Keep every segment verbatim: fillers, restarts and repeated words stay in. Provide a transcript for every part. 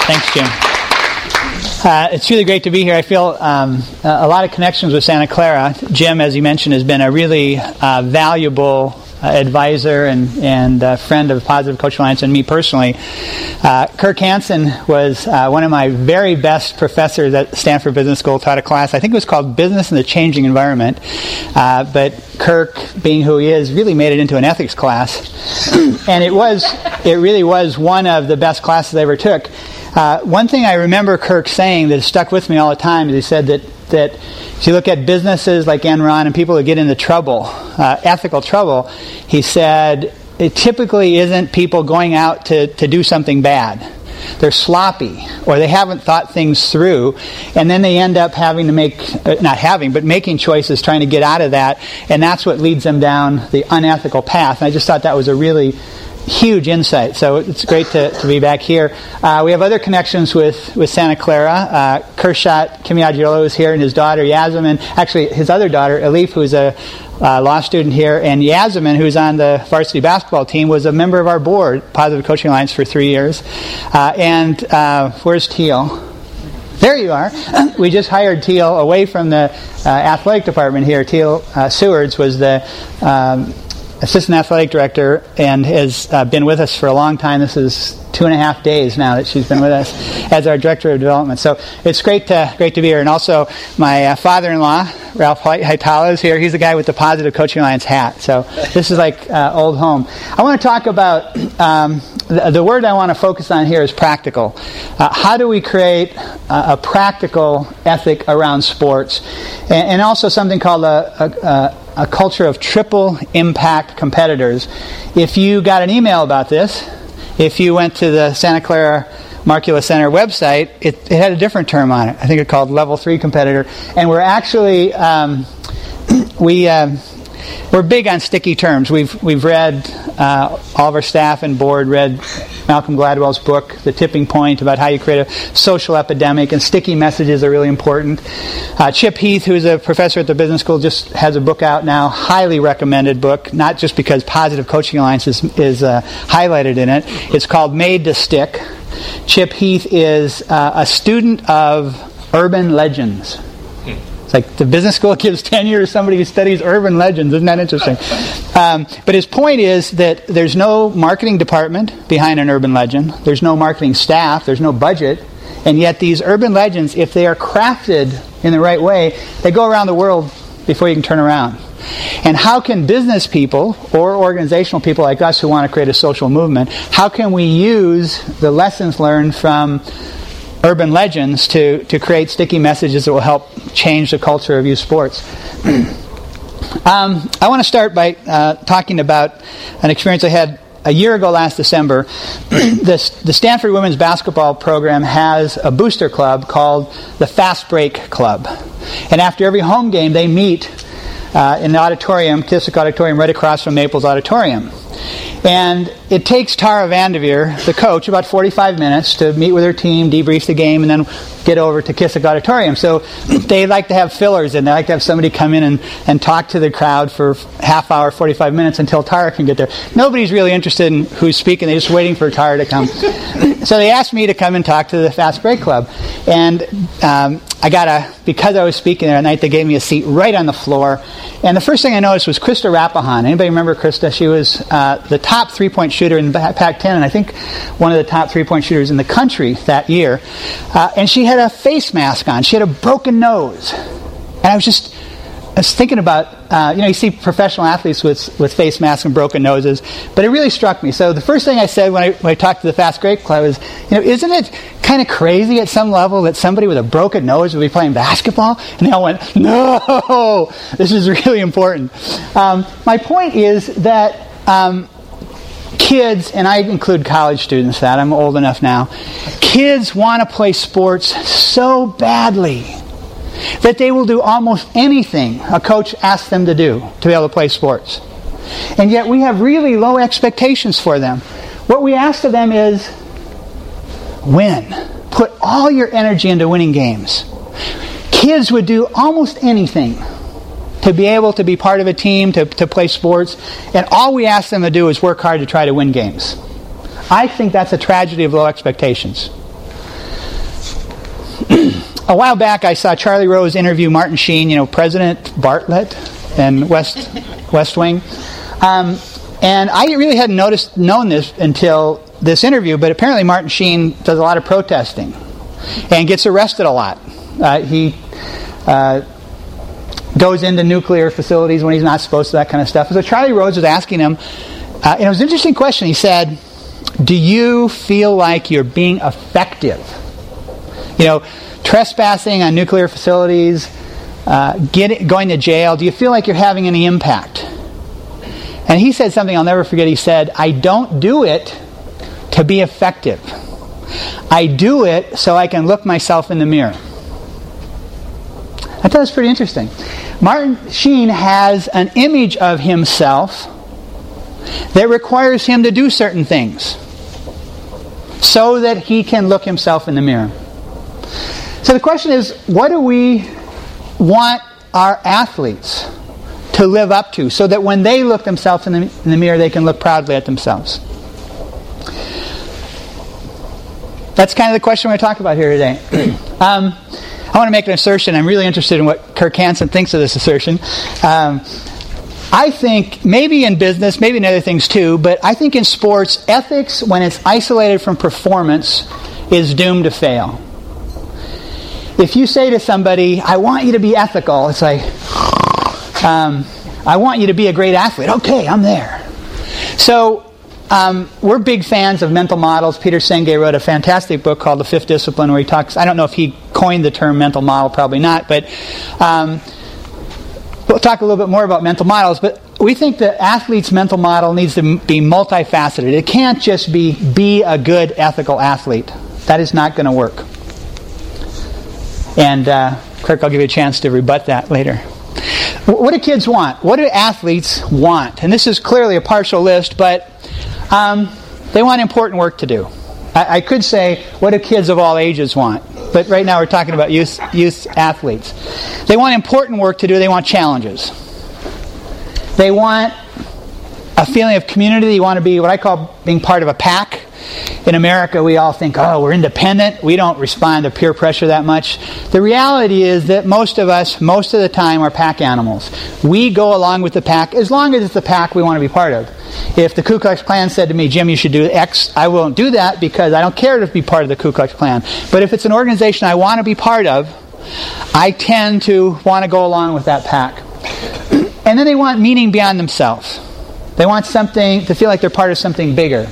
Thanks, Jim. Uh, it's really great to be here. I feel um, a lot of connections with Santa Clara. Jim, as you mentioned, has been a really uh, valuable uh, advisor and, and uh, friend of Positive Coaching Alliance, and me personally. Uh, Kirk Hansen was uh, one of my very best professors at Stanford Business School, taught a class, I think it was called Business in the Changing Environment. Uh, but Kirk, being who he is, really made it into an ethics class. And it was, it really was one of the best classes I ever took. Uh, one thing I remember Kirk saying that stuck with me all the time is he said that, that if you look at businesses like Enron and people who get into trouble, uh, ethical trouble, he said it typically isn't people going out to, to do something bad. They're sloppy, or they haven't thought things through, and then they end up having to make, uh, not having, but making choices trying to get out of that, and that's what leads them down the unethical path. And I just thought that was a really huge insight. So it's great to, to be back here. Uh, we have other connections with, with Santa Clara. Uh, Kershat Kimiagiolo is here, and his daughter Yasmin, actually his other daughter Elif, who's a uh, law student here, and Yasmin, who's on the varsity basketball team, was a member of our board, Positive Coaching Alliance, for three years. Uh, and uh, where's Teal? There you are. We just hired Teal away from the uh, athletic department here. Teal uh, Sewards was the um, assistant athletic director and has uh, been with us for a long time. This is two and a half days now that she's been with us as our director of development. So it's great to great to be here. And also my uh, father-in-law, Ralph Haitala, is here. He's the guy with the Positive Coaching Alliance hat. So this is like uh, old home. I want to talk about um, the, the word I want to focus on here is practical. Uh, how do we create a, a practical ethic around sports, and, and also something called a, a, a a culture of triple impact competitors. If you got an email about this, if you went to the Santa Clara Marcula Center website, it, it had a different term on it. I think it called level three competitor. And we're actually, um, we, uh, we're big on sticky terms. We've we've read, uh, all of our staff and board read Malcolm Gladwell's book, The Tipping Point, about how you create a social epidemic, and sticky messages are really important. Uh, Chip Heath, who's a professor at the business school, just has a book out now, highly recommended book, not just because Positive Coaching Alliance is, is uh, highlighted in it. It's called Made to Stick. Chip Heath is uh, a student of urban legends. Like the business school gives tenure to somebody who studies urban legends. Isn't that interesting? Um, but his point is that there's no marketing department behind an urban legend. There's no marketing staff. There's no budget. And yet these urban legends, if they are crafted in the right way, they go around the world before you can turn around. And how can business people or organizational people like us who want to create a social movement, how can we use the lessons learned from urban legends to, to create sticky messages that will help change the culture of youth sports? um, I want to start by uh, talking about an experience I had a year ago last December. This, the Stanford Women's Basketball Program has a booster club called the Fast Break Club. And after every home game, they meet uh, in the auditorium, Kissick Auditorium, right across from Maples Auditorium. And it takes Tara Vanderveer, the coach, about forty-five minutes to meet with her team, debrief the game, and then get over to Kissick Auditorium. So they like to have fillers, and they like to have somebody come in and, and talk to the crowd for half hour, forty-five minutes until Tara can get there. Nobody's really interested in who's speaking. They're just waiting for Tara to come. So they asked me to come and talk to the Fast Break Club. And um, I got a, because I was speaking there at night, they gave me a seat right on the floor. And the first thing I noticed was Krista Rappahan. Anybody remember Krista? She was uh, the top three-point shooter in Pac ten, and I think one of the top three-point shooters in the country that year. Uh, and she had a face mask on. She had a broken nose. And I was just I was thinking about, uh, you know, you see professional athletes with with face masks and broken noses, but it really struck me. So the first thing I said when I, when I talked to the Fast Break Club is, you know, isn't it kind of crazy at some level that somebody with a broken nose would be playing basketball? And they all went, no, this is really important. Um, my point is that um, kids, and I include college students, that I'm old enough now, kids want to play sports so badly that they will do almost anything a coach asks them to do to be able to play sports. And yet we have really low expectations for them. What we ask of them is win. Put all your energy into winning games. Kids would do almost anything to be able to be part of a team, to, to play sports, and all we ask them to do is work hard to try to win games. I think that's a tragedy of low expectations. a while back, I saw Charlie Rose interview Martin Sheen, you know, President Bartlett and West West Wing. Um, and I really hadn't noticed, known this until this interview, but apparently Martin Sheen does a lot of protesting and gets arrested a lot. Uh, he uh, goes into nuclear facilities when he's not supposed to, that kind of stuff. So Charlie Rose was asking him, uh, and it was an interesting question. He said, do you feel like you're being effective? You know, trespassing on nuclear facilities, uh, get, going to jail, do you feel like you're having any impact? And he said something I'll never forget. He said, I don't do it to be effective. I do it so I can look myself in the mirror. I thought that was pretty interesting. Martin Sheen has an image of himself that requires him to do certain things so that he can look himself in the mirror. So the question is, what do we want our athletes to live up to so that when they look themselves in the, in the mirror, they can look proudly at themselves? That's kind of the question we're going to talk about here today. um, I want to make an assertion. I'm really interested in what Kirk Hansen thinks of this assertion. Um, I think, maybe in business, maybe in other things too, but I think in sports, ethics, when it's isolated from performance, is doomed to fail. If you say to somebody, I want you to be ethical, it's like, um, I want you to be a great athlete. Okay, I'm there. So, um, we're big fans of mental models. Peter Senge wrote a fantastic book called The Fifth Discipline where he talks, I don't know if he coined the term mental model, probably not, but um, we'll talk a little bit more about mental models, but we think the athlete's mental model needs to be multifaceted. It can't just be, be a good ethical athlete. That is not going to work. And uh, Kirk, I'll give you a chance to rebut that later. What do kids want? What do athletes want? And this is clearly a partial list, but um, they want important work to do. I, I could say, what do kids of all ages want? But right now we're talking about youth, youth athletes. They want important work to do. They want challenges. They want a feeling of community. They want to be what I call being part of a pack. In America, we all think, oh, we're independent. We don't respond to peer pressure that much. The reality is that most of us, most of the time, are pack animals. We go along with the pack as long as it's the pack we want to be part of. If the Ku Klux Klan said to me, Jim, you should do X, I won't do that because I don't care to be part of the Ku Klux Klan. But if it's an organization I want to be part of, I tend to want to go along with that pack. And then they want meaning beyond themselves. They want something, to feel like they're part of something bigger.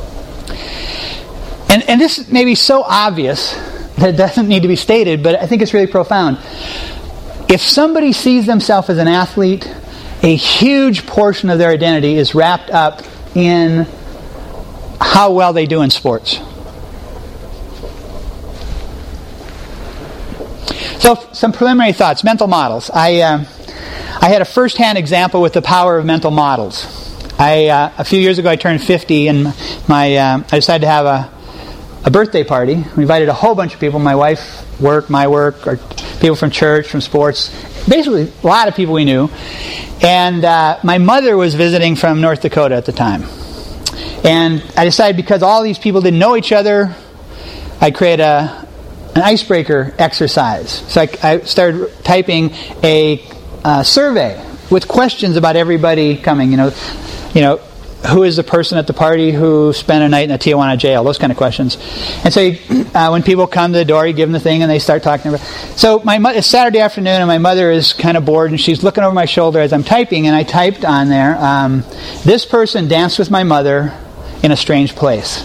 And, and this may be so obvious that it doesn't need to be stated, but I think it's really profound. If somebody sees themselves as an athlete, a huge portion of their identity is wrapped up in how well they do in sports. So, some preliminary thoughts. Mental models. I uh, I had a first-hand example with the power of mental models. I uh, a few years ago I turned fifty, and my uh, I decided to have a a birthday party. We invited a whole bunch of people, my wife, work, my work, or people from church, from sports, basically a lot of people we knew. And uh, my mother was visiting from North Dakota at the time. And I decided because all these people didn't know each other, I'd create a, an icebreaker exercise. So I, I started typing a uh, survey with questions about everybody coming, you know, you know, who is the person at the party who spent a night in a Tijuana jail? Those kind of questions. And so you, uh, when people come to the door, you give them the thing and they start talking about it. So my mo- it's Saturday afternoon and my mother is kind of bored and she's looking over my shoulder as I'm typing, and I typed on there, um, this person danced with my mother in a strange place.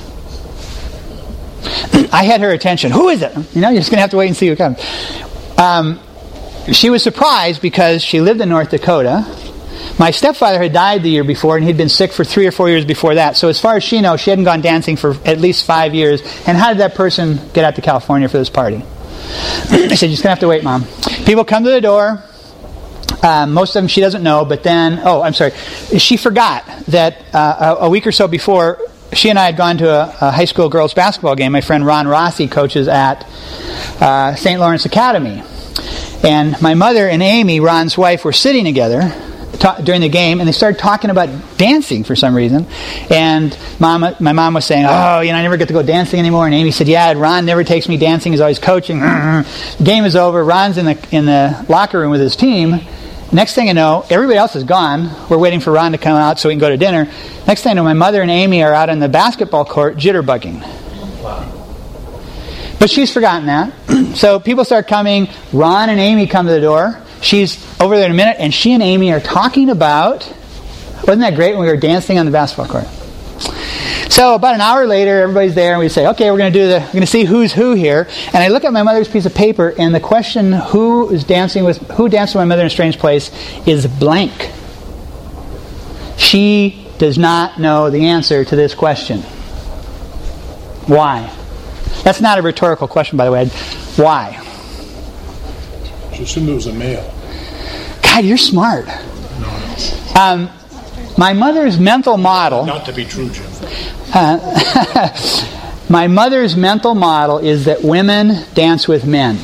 I had her attention. Who is it? You know, you're just going to have to wait and see who comes. Um, she was surprised because she lived in North Dakota. My stepfather had died the year before, and he'd been sick for three or four years before that. So as far as she knows, she hadn't gone dancing for at least five years. And how did that person get out to California for this party? I said, you're just going to have to wait, Mom. People come to the door. Um, most of them she doesn't know, but then, oh, I'm sorry. She forgot that uh, a, a week or so before, she and I had gone to a, a high school girls basketball game. My friend Ron Rossi coaches at uh, Saint Lawrence Academy. And my mother and Amy, Ron's wife, were sitting together. ta- during the game, and they started talking about dancing for some reason. And mom, my mom was saying, "Oh, you know, I never get to go dancing anymore." And Amy said, "Yeah, Ron never takes me dancing. He's always coaching." Game is over. Ron's in the in the locker room with his team. Next thing I know, everybody else is gone. We're waiting for Ron to come out so we can go to dinner. Next thing I know, my mother and Amy are out on the basketball court jitterbugging. Wow. But she's forgotten that. So people start coming. Ron and Amy come to the door. She's over there in a minute, and she and Amy are talking about, wasn't that great when we were dancing on the basketball court? So about an hour later, everybody's there, and we say, "Okay, we're going to do the, we're going to see who's who here." And I look at my mother's piece of paper, and the question, "Who is dancing with who danced with my mother in a strange place?" is blank. She does not know the answer to this question. Why? That's not a rhetorical question, by the way. Why? She assumed it was a male. God, you're smart. No, no. Um, my mother's mental model... Not to be true, Jim. Uh, my mother's mental model is that women dance with men.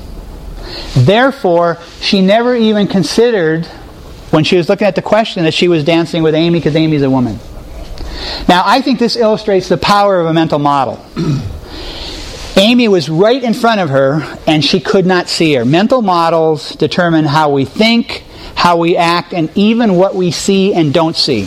Therefore, she never even considered, when she was looking at the question, that she was dancing with Amy because Amy's a woman. Now, I think this illustrates the power of a mental model. Amy was right in front of her, and she could not see her. Mental models determine how we think, how we act, and even what we see and don't see.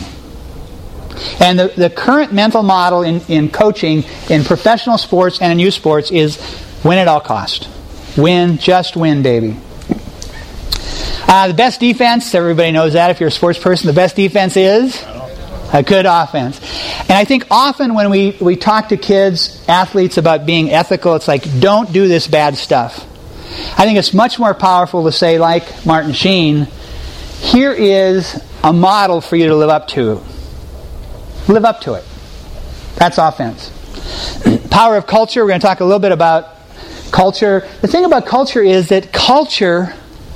And the, the current mental model in, in coaching, in professional sports and in youth sports, is win at all cost. Win, just win, baby. Uh, the best defense, everybody knows that if you're a sports person, the best defense is a good offense. And I think often when we, we talk to kids, athletes, about being ethical, it's like, don't do this bad stuff. I think it's much more powerful to say, like Martin Sheen, here is a model for you to live up to. Live up to it. That's offense. Power of culture, we're going to talk a little bit about culture. The thing about culture is that culture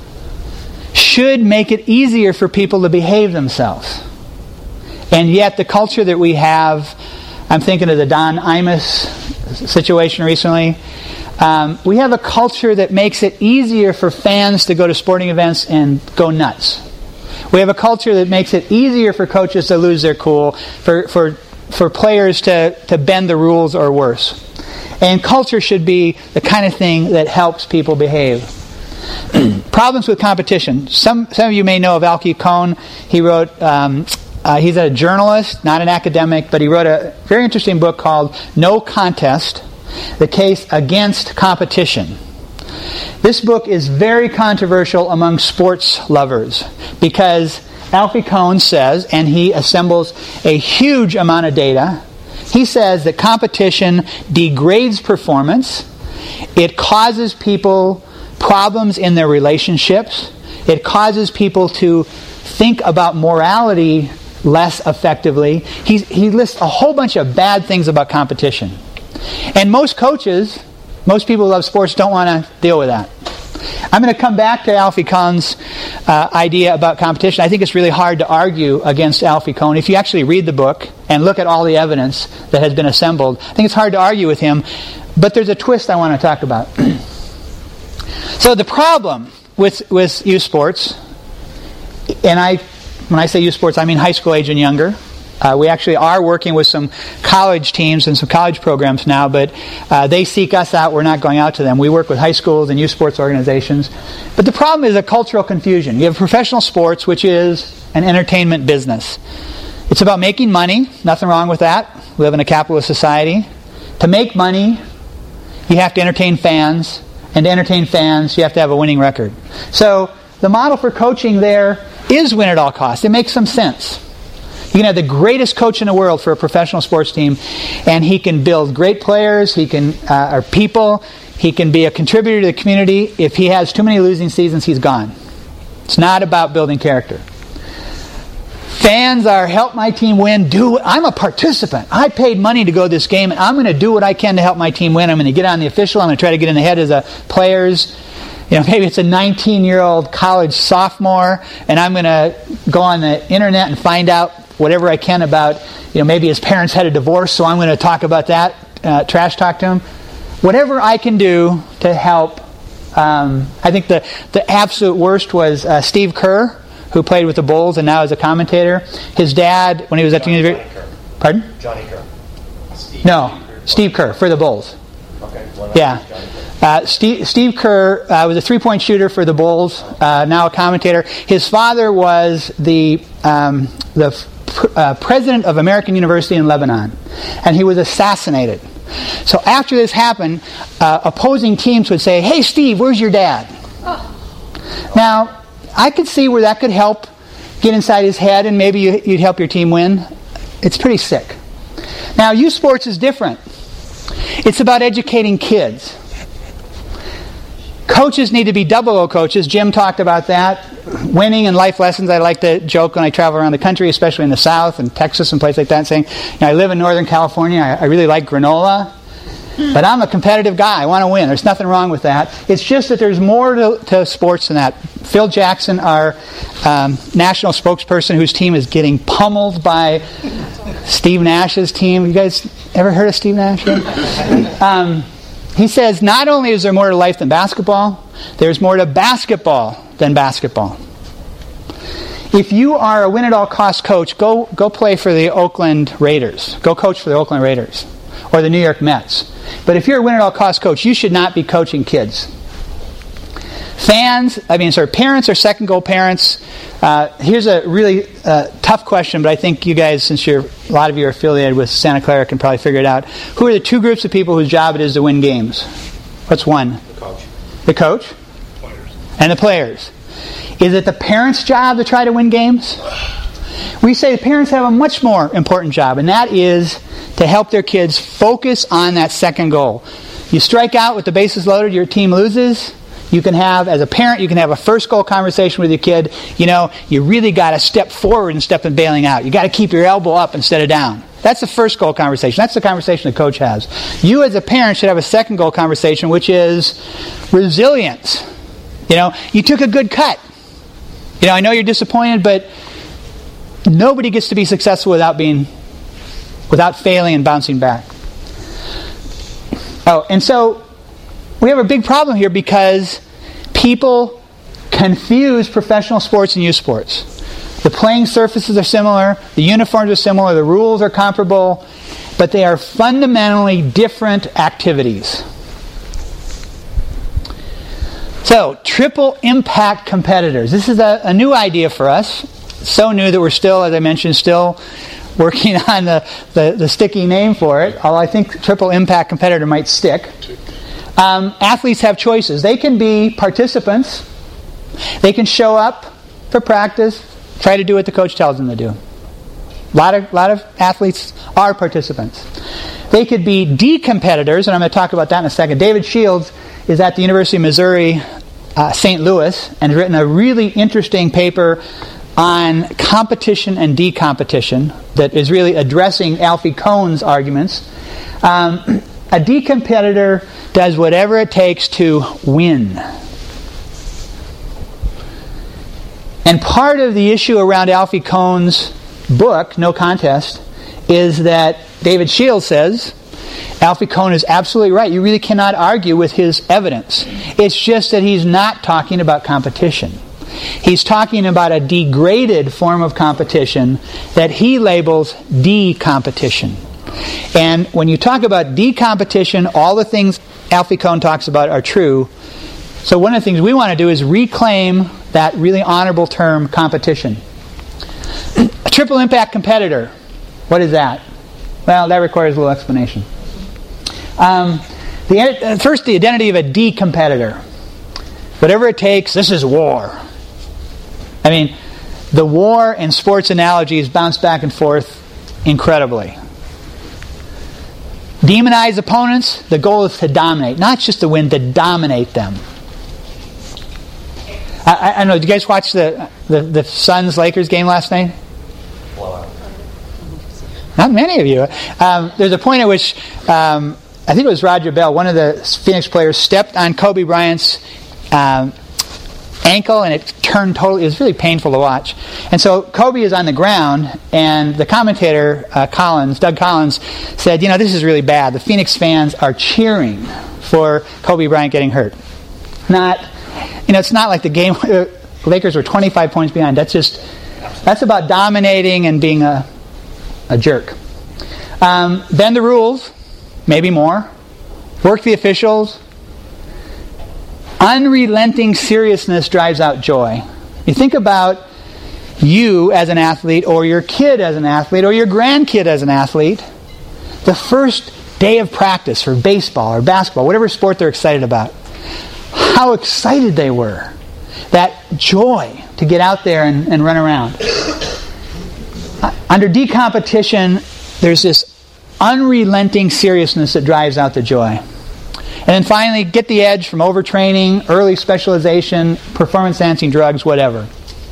should make it easier for people to behave themselves. And yet the culture that we have, I'm thinking of the Don Imus situation recently, um, we have a culture that makes it easier for fans to go to sporting events and go nuts. We have a culture that makes it easier for coaches to lose their cool, for for, for players to, to bend the rules or worse. And culture should be the kind of thing that helps people behave. Problems with competition. Some some of you may know of Alki Cohn. He wrote... Um, Uh, he's a journalist, not an academic, but he wrote a very interesting book called No Contest, The Case Against Competition. This book is very controversial among sports lovers because Alfie Kohn says, and he assembles a huge amount of data, he says that competition degrades performance, it causes people problems in their relationships, it causes people to think about morality less effectively. He, he lists a whole bunch of bad things about competition. And most coaches, most people who love sports don't want to deal with that. I'm going to come back to Alfie Kohn's uh, idea about competition. I think it's really hard to argue against Alfie Kohn. If you actually read the book and look at all the evidence that has been assembled, I think it's hard to argue with him. But there's a twist I want to talk about. So the problem with, with youth sports, and I When I say youth sports, I mean high school age and younger. Uh, we actually are working with some college teams and some college programs now, but uh, they seek us out. We're not going out to them. We work with high schools and youth sports organizations. But the problem is a cultural confusion. You have professional sports, which is an entertainment business. It's about making money. Nothing wrong with that. We live in a capitalist society. To make money, you have to entertain fans. And to entertain fans, you have to have a winning record. So the model for coaching there is win at all costs. It makes some sense. You can have the greatest coach in the world for a professional sports team, and he can build great players, he can, uh, or people, he can be a contributor to the community. If he has too many losing seasons, he's gone. It's not about building character. Fans are, help my team win. Do I'm a participant. I paid money to go to this game, and I'm going to do what I can to help my team win. I'm going to get on the official. I'm going to try to get in the head of the players. You know, maybe it's a nineteen-year-old college sophomore, and I'm going to go on the internet and find out whatever I can about, you know, maybe his parents had a divorce, so I'm going to talk about that, uh, trash talk to him. Whatever I can do to help. Um, I think the, the absolute worst was uh, Steve Kerr, who played with the Bulls and now is a commentator. His dad, when he was at Johnny, the university... Johnny Kerr. Pardon? Johnny Kerr. Steve, No, Steve Kerr. Steve Kerr for the Bulls. Okay. Well, Yeah. Uh, Steve, Steve Kerr uh, was a three-point shooter for the Bulls, uh, now a commentator. His father was the um, the pr- uh, president of American University in Lebanon, and he was assassinated. So after this happened, uh, opposing teams would say, "Hey, Steve, where's your dad?" Now, I could see where that could help get inside his head, and maybe you, you'd help your team win. It's pretty sick. Now, youth sports is different. It's about educating kids. Coaches need to be double O coaches. Jim talked about that. Winning and life lessons. I like to joke when I travel around the country, especially in the South and Texas and places like that, saying, you know, I live in Northern California. I, I really like granola. But I'm a competitive guy. I want to win. There's nothing wrong with that. It's just that there's more to, to sports than that. Phil Jackson, our um, national spokesperson, whose team is getting pummeled by Steve Nash's team. You guys ever heard of Steve Nash? um, he says, not only is there more to life than basketball, there's more to basketball than basketball. If you are a win-at-all-cost coach, go go play for the Oakland Raiders. Go coach for the Oakland Raiders. Or the New York Mets. But if you're a win-at-all-cost coach, you should not be coaching kids. Fans, I mean, sorry, parents or second-goal parents. Uh, here's a really uh, tough question, but I think you guys, since you're a lot of you are affiliated with Santa Clara, can probably figure it out. Who are the two groups of people whose job it is to win games? What's one? The coach. The coach? Players. And the players. Is it the parents' job to try to win games? We say the parents have a much more important job, and that is to help their kids focus on that second goal. You strike out with the bases loaded, your team loses. You can have, as a parent, you can have a first goal conversation with your kid. You know, you really got to step forward instead of bailing out. You got to keep your elbow up instead of down. That's the first goal conversation. That's the conversation the coach has. You as a parent should have a second goal conversation, which is resilience. You know, you took a good cut. You know, I know you're disappointed, but nobody gets to be successful without being, without failing and bouncing back. Oh, and so we have a big problem here because people confuse professional sports and youth sports. The playing surfaces are similar, the uniforms are similar, the rules are comparable, but they are fundamentally different activities. So, triple impact competitors. This is a, a new idea for us. So new that we're still, as I mentioned, still working on the, the, the sticky name for it, although I think triple impact competitor might stick. Um, athletes have choices. They can be participants. They can show up for practice, try to do what the coach tells them to do. A lot of, lot of athletes are participants. They could be de-competitors, and I'm going to talk about that in a second. David Shields is at the University of Missouri, uh, Saint Louis, and has written a really interesting paper on competition and de-competition that is really addressing Alfie Kohn's arguments. Um, a de-competitor does whatever it takes to win. And part of the issue around Alfie Kohn's book, No Contest, is that David Shields says Alfie Kohn is absolutely right. You really cannot argue with his evidence. It's just that he's not talking about competition. He's talking about a degraded form of competition that he labels de-competition. And when you talk about de-competition, all the things Alfie Kohn talks about are true. So one of the things we want to do is reclaim that really honorable term, competition. A triple impact competitor. What is that? Well, that requires a little explanation. Um, the, first, the identity of a de-competitor. Whatever it takes, this is war. I mean, the war and sports analogies bounce back and forth incredibly. Demonize opponents, the goal is to dominate. Not just to win, to dominate them. I, I, I don't know, did you guys watch the, the, the Suns-Lakers game last night? Blowout. Not many of you. Um, there's a point at which, um, I think it was Roger Bell, one of the Phoenix players, stepped on Kobe Bryant's um, ankle, and it turned totally. It was really painful to watch. And so Kobe is on the ground, and the commentator uh, Collins, Doug Collins, said, "You know, this is really bad. The Phoenix fans are cheering for Kobe Bryant getting hurt. Not, you know, it's not like the game. Lakers were twenty-five points behind. That's just, that's about dominating and being a, a jerk. Um, bend the rules, maybe more. Work the officials. Unrelenting seriousness drives out joy. You think about you as an athlete, or your kid as an athlete, or your grandkid as an athlete. The first day of practice for baseball or basketball, whatever sport they're excited about. How excited they were. That joy to get out there and, and run around. Under decompetition, there's this unrelenting seriousness that drives out the joy. And then finally, get the edge from overtraining, early specialization, performance-enhancing drugs, whatever.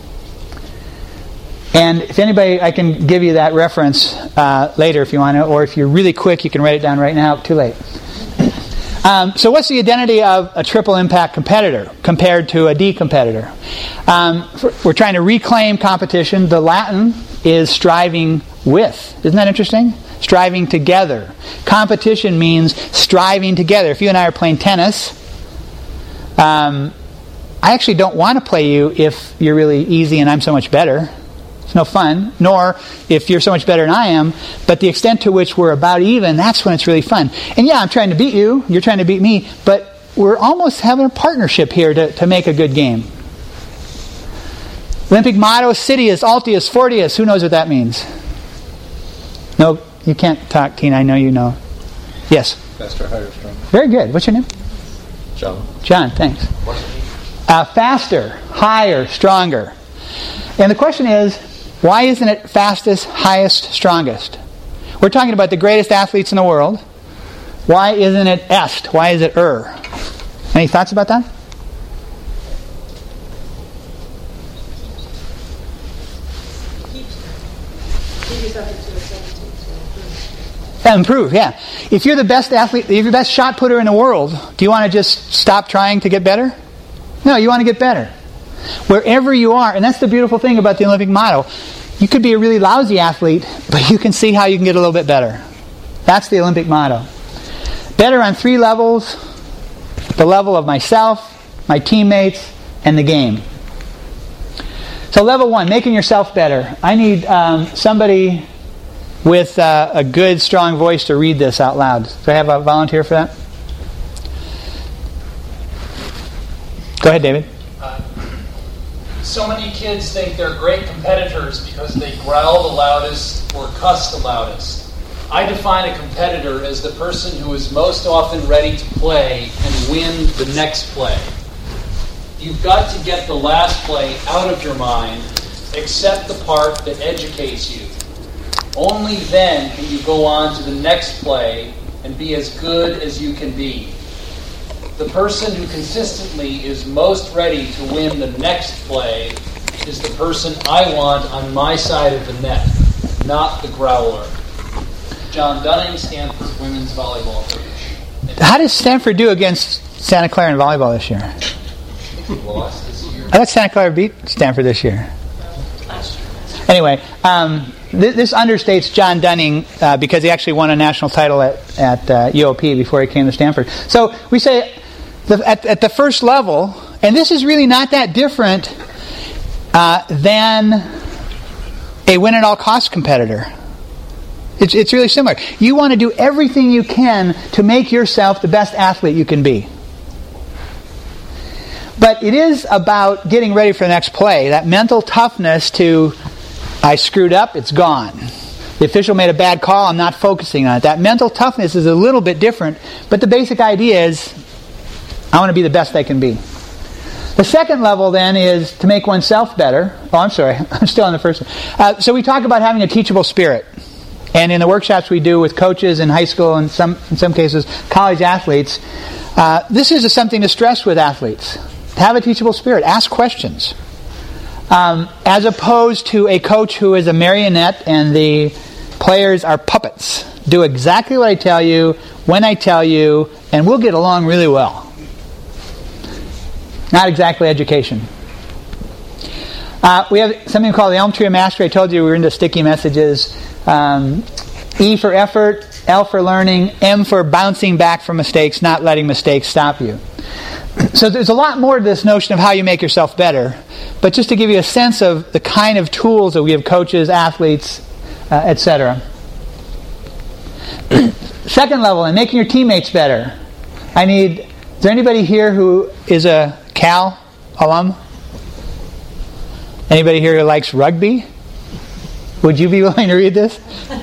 And if anybody, I can give you that reference uh, later if you want to, or if you're really quick, you can write it down right now. Too late. Um, so what's the identity of a triple impact competitor compared to a D competitor? Um, we're trying to reclaim competition. The Latin is striving with. Isn't that interesting? Striving together. Competition means striving together. If you and I are playing tennis, um, I actually don't want to play you if you're really easy and I'm so much better. It's no fun. Nor if you're so much better than I am. But the extent to which we're about even, that's when it's really fun. And yeah, I'm trying to beat you. You're trying to beat me. But we're almost having a partnership here to, to make a good game. Olympic motto, Citius, Altius, Fortius. Who knows what that means? No, you can't talk, Tina. I know you know. Yes? Faster, higher, stronger. Very good. What's your name? John. John, thanks. What's it mean? Uh, faster, higher, stronger. And the question is, why isn't it fastest, highest, strongest? We're talking about the greatest athletes in the world. Why isn't it est? Why is it er? Any thoughts about that? Yeah, improve, yeah. If you're the best athlete, if you're the best shot putter in the world, do you want to just stop trying to get better? No, you want to get better. Wherever you are, and that's the beautiful thing about the Olympic motto. You could be a really lousy athlete, but you can see how you can get a little bit better. That's the Olympic motto. Better on three levels. The level of myself, my teammates, and the game. So level one, making yourself better. I need um, somebody with uh, a good, strong voice to read this out loud. Do I have a volunteer for that? Go ahead, David. Uh, so many kids think they're great competitors because they growl the loudest or cuss the loudest. I define a competitor as the person who is most often ready to play and win the next play. You've got to get the last play out of your mind, accept the part that educates you. Only then can you go on to the next play and be as good as you can be. The person who consistently is most ready to win the next play is the person I want on my side of the net, not the growler. John Dunning, Stanford women's volleyball coach. How does Stanford do against Santa Clara in volleyball this year? I think we lost this year. I thought Santa Clara beat Stanford this year. Anyway, um, th- this understates John Dunning uh, because he actually won a national title at, at uh, U O P before he came to Stanford. So we say the, at, at the first level, and this is really not that different uh, than a win-at-all-costs competitor. It's, it's really similar. You want to do everything you can to make yourself the best athlete you can be. But it is about getting ready for the next play. That mental toughness to, I screwed up, it's gone. The official made a bad call, I'm not focusing on it. That mental toughness is a little bit different, but the basic idea is, I want to be the best I can be. The second level then is to make oneself better. Oh, I'm sorry, I'm still on the first one. Uh, so we talk about having a teachable spirit. And in the workshops we do with coaches in high school and some, in some cases college athletes, uh, this is something to stress with athletes. Have a teachable spirit. Ask questions. Um, as opposed to a coach who is a marionette and the players are puppets. Do exactly what I tell you, when I tell you, and we'll get along really well. Not exactly education. Uh, we have something called the Elm Tree of Mastery. I told you we were into sticky messages. Um, E for effort, L for learning, M for bouncing back from mistakes, not letting mistakes stop you. So there's a lot more to this notion of how you make yourself better. But just to give you a sense of the kind of tools that we have coaches, athletes, uh, et cetera. Second level, in making your teammates better. I need, is there anybody here who is a Cal alum? Anybody here who likes rugby? Would you be willing to read this?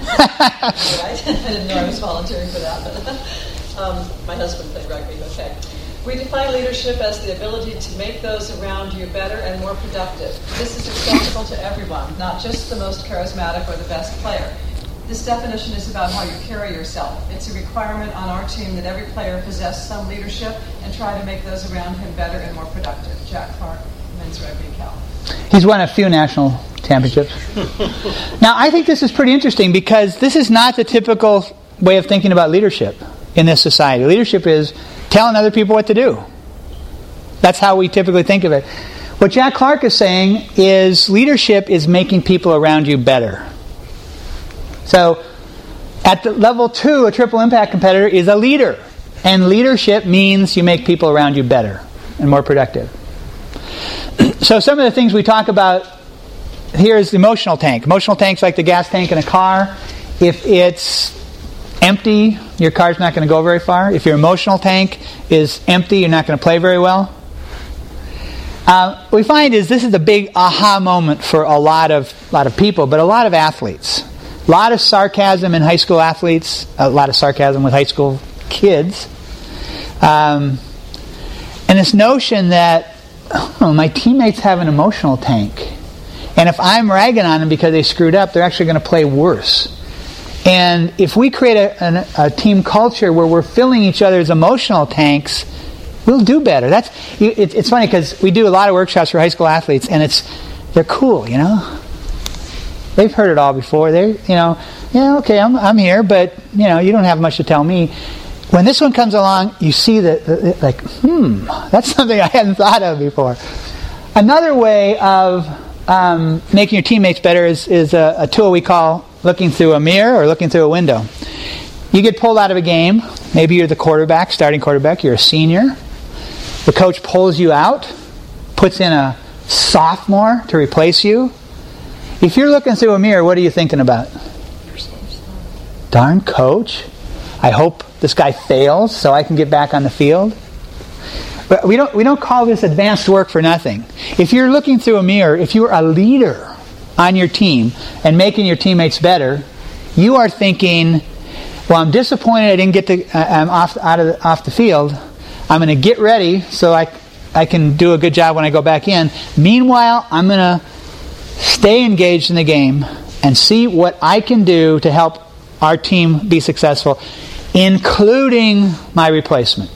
I didn't know I was volunteering for that, but um, my husband played rugby, okay. We define leadership as the ability to make those around you better and more productive. This is accessible to everyone, not just the most charismatic or the best player. This definition is about how you carry yourself. It's a requirement on our team that every player possess some leadership and try to make those around him better and more productive. Jack Clark, Men's Rugby Cal. He's won a few national championships. Now, I think this is pretty interesting because this is not the typical way of thinking about leadership in this society. Leadership is telling other people what to do. That's how we typically think of it. What Jack Clark is saying is leadership is making people around you better. So, at the level two, a triple impact competitor is a leader. And leadership means you make people around you better and more productive. So some of the things we talk about here is the emotional tank. Emotional tank's like the gas tank in a car. If it's empty, your car's not going to go very far. If your emotional tank is empty, you're not going to play very well. Uh, what we find is this is a big aha moment for a lot of lot of people, but a lot of athletes. A lot of sarcasm in high school athletes. A lot of sarcasm with high school kids. Um, and this notion that oh, my teammates have an emotional tank. And if I'm ragging on them because they screwed up, they're actually going to play worse. And if we create a, a, a team culture where we're filling each other's emotional tanks, we'll do better. That's it, it's funny because we do a lot of workshops for high school athletes, and it's they're cool, you know. They've heard it all before. They, you know, yeah, okay, I'm I'm here, but you know, you don't have much to tell me. When this one comes along, you see that, like, hmm, that's something I hadn't thought of before. Another way of um, making your teammates better is, is a, a tool we call looking through a mirror or looking through a window. You get pulled out of a game. Maybe you're the quarterback, starting quarterback. You're a senior. The coach pulls you out, puts in a sophomore to replace you. If you're looking through a mirror, what are you thinking about? Darn coach. I hope this guy fails so I can get back on the field. But we don't we don't call this advanced work for nothing. If you're looking through a mirror, if you're a leader on your team and making your teammates better, you are thinking, well, I'm disappointed I didn't get the uh, I'm off out of the, off the field. I'm going to get ready so I I can do a good job when I go back in. Meanwhile, I'm going to stay engaged in the game and see what I can do to help our team be successful, including my replacement.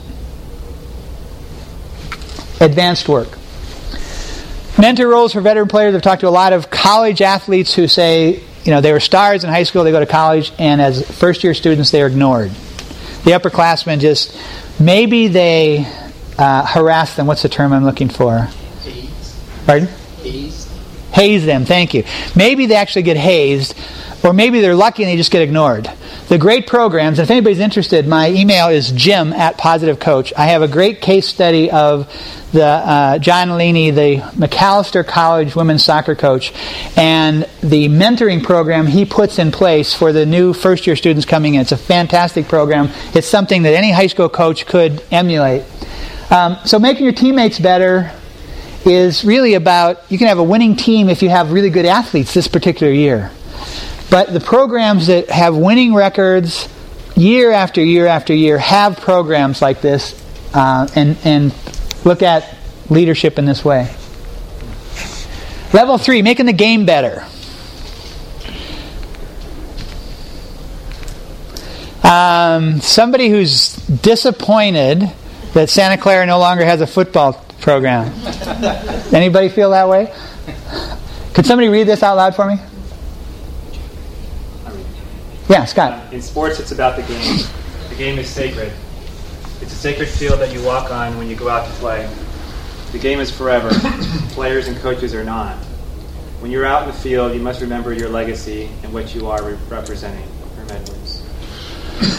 Advanced work. Mentor roles for veteran players. I've talked to a lot of college athletes who say, you know, they were stars in high school, they go to college, and as first-year students, they are ignored. The upperclassmen just, maybe they uh, harass them. What's the term I'm looking for? Haze. Pardon? Haze. Haze them, thank you. Maybe they actually get hazed, or maybe they're lucky and they just get ignored. The great programs, and if anybody's interested, my email is jim at Positive Coach. I have a great case study of the uh, John Leaney, the McAllister College women's soccer coach, and the mentoring program he puts in place for the new first-year students coming in. It's a fantastic program. It's something that any high school coach could emulate. Um, so making your teammates better is really about, you can have a winning team if you have really good athletes this particular year. But the programs that have winning records year after year after year have programs like this uh, and, and look at leadership in this way. Level three, making the game better. Um, somebody who's disappointed that Santa Clara no longer has a football program. Anybody feel that way? Could somebody read this out loud for me? Yeah, Scott. In sports, it's about the game. The game is sacred. It's a sacred field that you walk on when you go out to play. The game is forever. Players and coaches are not. When you're out in the field, you must remember your legacy and what you are re- representing. Herm Edwards.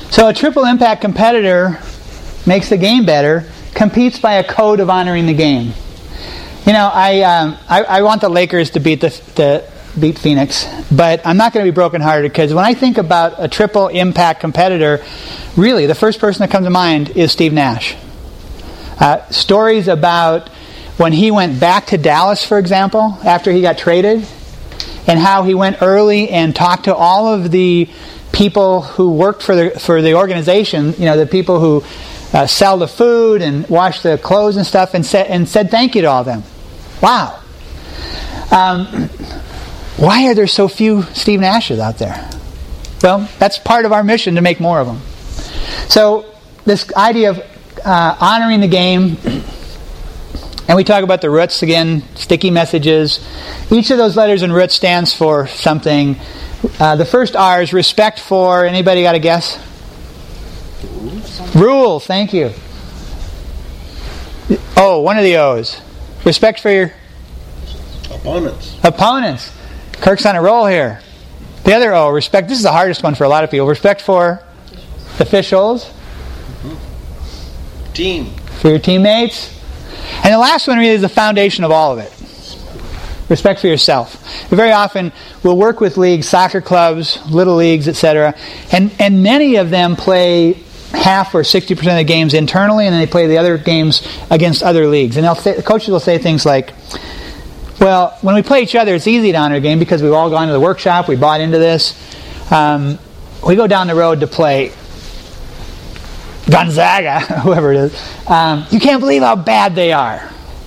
So a triple impact competitor makes the game better, competes by a code of honoring the game. You know, I um, I, I want the Lakers to beat the, the beat Phoenix, but I'm not going to be brokenhearted because when I think about a triple impact competitor, really the first person that comes to mind is Steve Nash. Uh, stories about when he went back to Dallas, for example, after he got traded, and how he went early and talked to all of the people who worked for the for the organization, you know, the people who uh, sell the food and wash the clothes and stuff, and said and said thank you to all of them. Wow. Um, why are there so few Steve Nashes out there? Well, that's part of our mission to make more of them. So this idea of uh, honoring the game, and we talk about the roots again, sticky messages. Each of those letters in root stands for something. Uh, the first R is respect for. Anybody got a guess? Rules. Rules. Thank you. Oh, one of the O's. Respect for your Opponents. opponents. Kirk's on a roll here. The other O, respect. This is the hardest one for a lot of people. Respect for officials. Mm-hmm. Team. For your teammates. And the last one really is the foundation of all of it. Respect for yourself. Very often we'll work with leagues, soccer clubs, little leagues, et cetera, and and many of them play half or sixty percent of the games internally, and then they play the other games against other leagues. And they'll say, the coaches will say things like, well, when we play each other, it's easy to honor a game because we've all gone to the workshop, we bought into this. Um, we go down the road to play Gonzaga, whoever it is. Um, you can't believe how bad they are.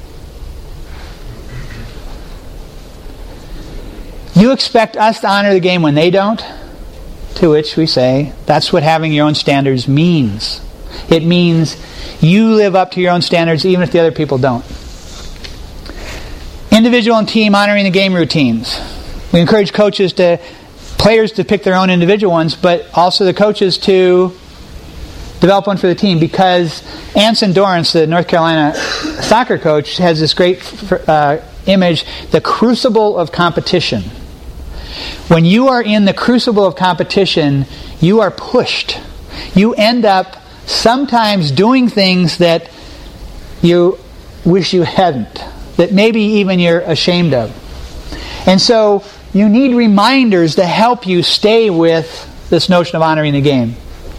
You expect us to honor the game when they don't? To which we say, that's what having your own standards means. It means you live up to your own standards even if the other people don't. Individual and team honoring the game routines. We encourage coaches to, players to pick their own individual ones, but also the coaches to develop one for the team, because Anson Dorrance, the North Carolina soccer coach, has this great uh, image, the crucible of competition. When you are in the crucible of competition, you are pushed. You end up sometimes doing things that you wish you hadn't, that maybe even you're ashamed of. And so you need reminders to help you stay with this notion of honoring the game.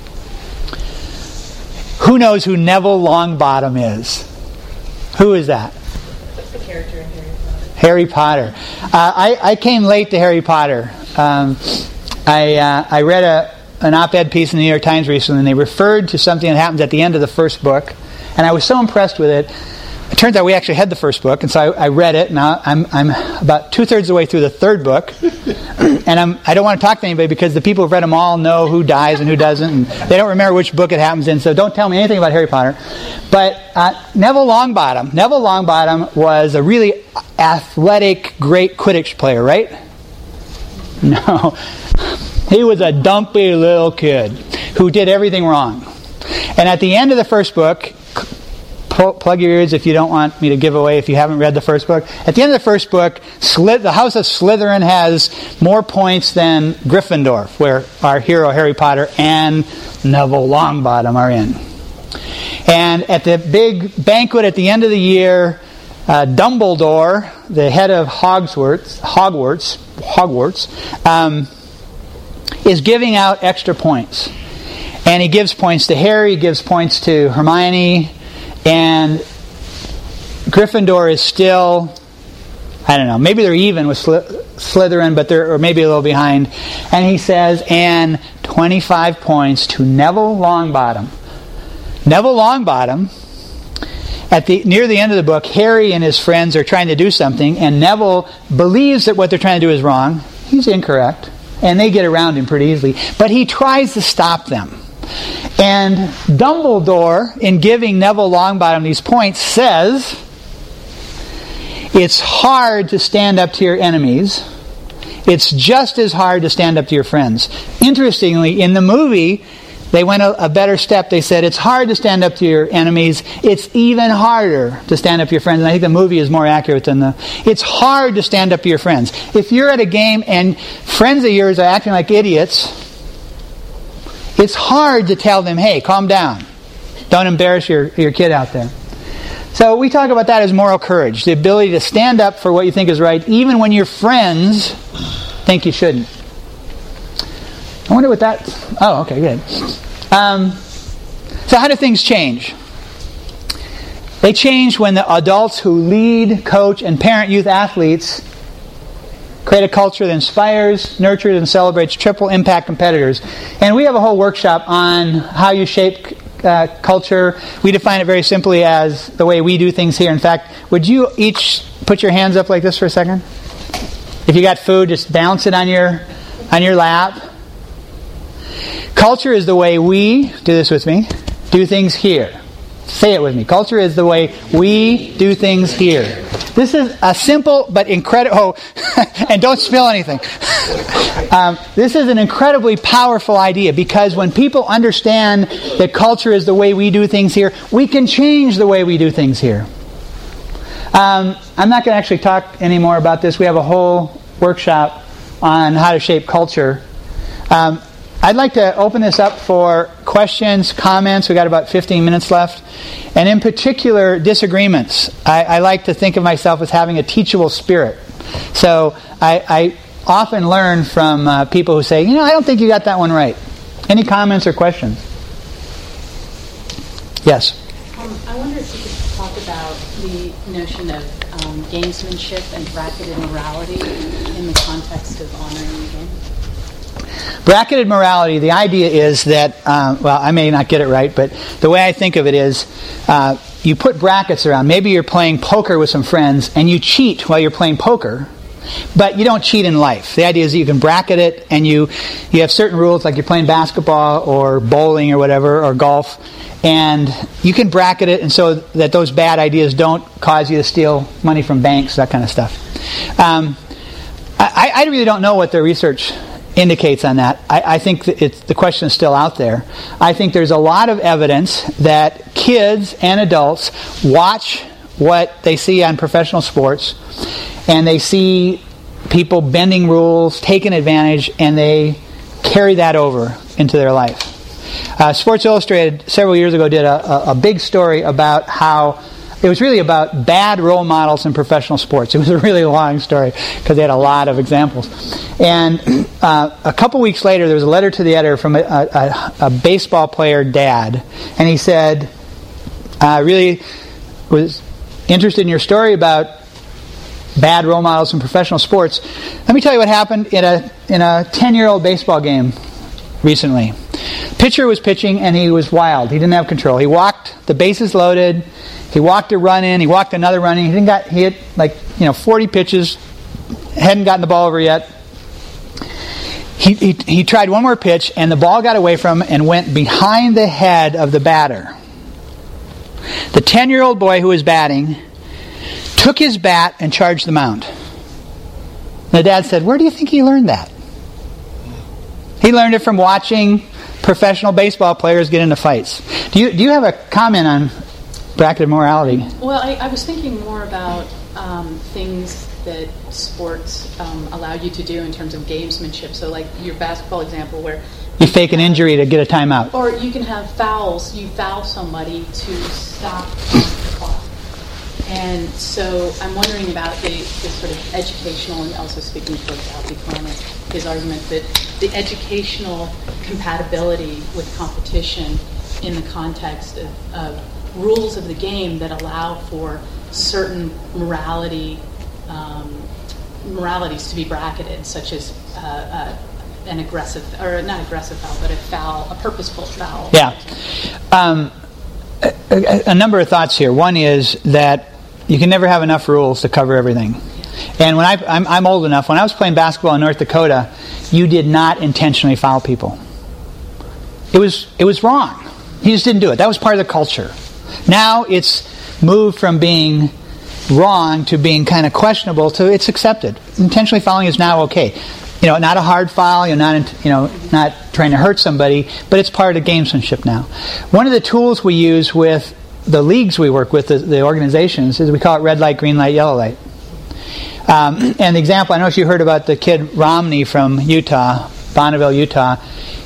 Who knows who Neville Longbottom is? Who is that? That's the character in Harry Potter. Harry Potter. Uh, I, I came late to Harry Potter. Um, I uh, I read a an op-ed piece in the New York Times recently, and they referred to something that happens at the end of the first book, and I was so impressed with it. It turns out we actually had the first book, and so I, I read it. Now I'm I'm about two thirds of the way through the third book, and I'm I don't want to talk to anybody because the people who've read them all know who dies and who doesn't, and they don't remember which book it happens in. So don't tell me anything about Harry Potter. But uh, Neville Longbottom, Neville Longbottom was a really athletic, great Quidditch player, right? No, he was a dumpy little kid who did everything wrong. And at the end of the first book, plug your ears if you don't want me to give away if you haven't read the first book. At the end of the first book, Slith- the House of Slytherin has more points than Gryffindor, where our hero Harry Potter and Neville Longbottom are in. And at the big banquet at the end of the year, uh, Dumbledore, the head of Hogwarts, Hogwarts, Hogwarts, um, is giving out extra points. And he gives points to Harry, gives points to Hermione, and Gryffindor is still, I don't know, maybe they're even with Slytherin, but they're or maybe a little behind. And he says, and twenty-five points to Neville Longbottom. Neville Longbottom, at the near the end of the book, Harry and his friends are trying to do something, and Neville believes that what they're trying to do is wrong. He's incorrect, and they get around him pretty easily. But he tries to stop them. And Dumbledore, in giving Neville Longbottom these points, says, it's hard to stand up to your enemies. It's just as hard to stand up to your friends. Interestingly, in the movie, they went a, a better step. They said, it's hard to stand up to your enemies. It's even harder to stand up to your friends. And I think the movie is more accurate than the... It's hard to stand up to your friends. If you're at a game and friends of yours are acting like idiots, it's hard to tell them, hey, calm down. Don't embarrass your, your kid out there. So we talk about that as moral courage, the ability to stand up for what you think is right, even when your friends think you shouldn't. I wonder what that's... Oh, okay, good. Um, so how do things change? They change when the adults who lead, coach, and parent youth athletes create a culture that inspires, nurtures, and celebrates triple impact competitors. And we have a whole workshop on how you shape uh, culture. We define it very simply as the way we do things here. In fact, would you each put your hands up like this for a second? If you got food, just bounce it on your on your lap. Culture is the way we, do this with me, do things here. Say it with me. Culture is the way we do things here. This is a simple but incredible... Oh, and don't spill anything. Um, this is an incredibly powerful idea because when people understand that culture is the way we do things here, we can change the way we do things here. Um, I'm not going to actually talk anymore about this. We have a whole workshop on how to shape culture. Um, I'd like to open this up for questions, comments. We've got about fifteen minutes left. And in particular, disagreements. I, I like to think of myself as having a teachable spirit. So I, I often learn from uh, people who say, you know, I don't think you got that one right. Any comments or questions? Yes? Um, I wonder if you could talk about the notion of um, gamesmanship and bracketed morality in the context of honoring the game. Bracketed morality, the idea is that, uh, well, I may not get it right, but the way I think of it is uh, you put brackets around. Maybe you're playing poker with some friends and you cheat while you're playing poker, but you don't cheat in life. The idea is that you can bracket it and you, you have certain rules, like you're playing basketball or bowling or whatever, or golf, and you can bracket it and so that those bad ideas don't cause you to steal money from banks, that kind of stuff. Um, I, I really don't know what the research indicates on that. I, I think that it's, the question is still out there. I think there's a lot of evidence that kids and adults watch what they see on professional sports, and they see people bending rules, taking advantage, and they carry that over into their life. Uh, Sports Illustrated several years ago did a, a, a big story about how it was really about bad role models in professional sports. It was a really long story because they had a lot of examples. And uh, a couple weeks later, there was a letter to the editor from a, a, a baseball player dad. And he said, I really was interested in your story about bad role models in professional sports. Let me tell you what happened in a in a ten-year-old baseball game recently. Pitcher was pitching and he was wild. He didn't have control. He walked, the bases loaded. He walked a run in. He walked another run in. He didn't got he hit like you know forty pitches. Hadn't gotten the ball over yet. He, he he tried one more pitch, and the ball got away from him and went behind the head of the batter. The ten-year-old boy who was batting took his bat and charged the mound. The dad said, "Where do you think he learned that?" He learned it from watching professional baseball players get into fights. Do you do you have a comment on bracketed morality? Well, I, I was thinking more about um, things that sports um, allow you to do in terms of gamesmanship. So like your basketball example where you fake an injury to get a timeout. Or you can have fouls. You foul somebody to stop the clock. And so I'm wondering about the, the sort of educational, and also speaking for Alfie Clemens, his argument that the educational compatibility with competition in the context of, of rules of the game that allow for certain morality um, moralities to be bracketed, such as uh, uh, an aggressive, or not aggressive foul, but a foul, a purposeful foul. Yeah. Um, a, a number of thoughts here. One is that you can never have enough rules to cover everything. And when I, I'm, I'm old enough, when I was playing basketball in North Dakota, you did not intentionally foul people. It was it was wrong. You just didn't do it. That was part of the culture. Now it's moved from being wrong to being kind of questionable to it's accepted. Intentionally fouling is now okay. You know, not a hard foul. You're not, you know, not trying to hurt somebody, but it's part of gamesmanship now. One of the tools we use with the leagues we work with, the, the organizations, is we call it red light, green light, yellow light. Um, and the example, I don't know if you heard about the kid Romney from Utah, Bonneville, Utah.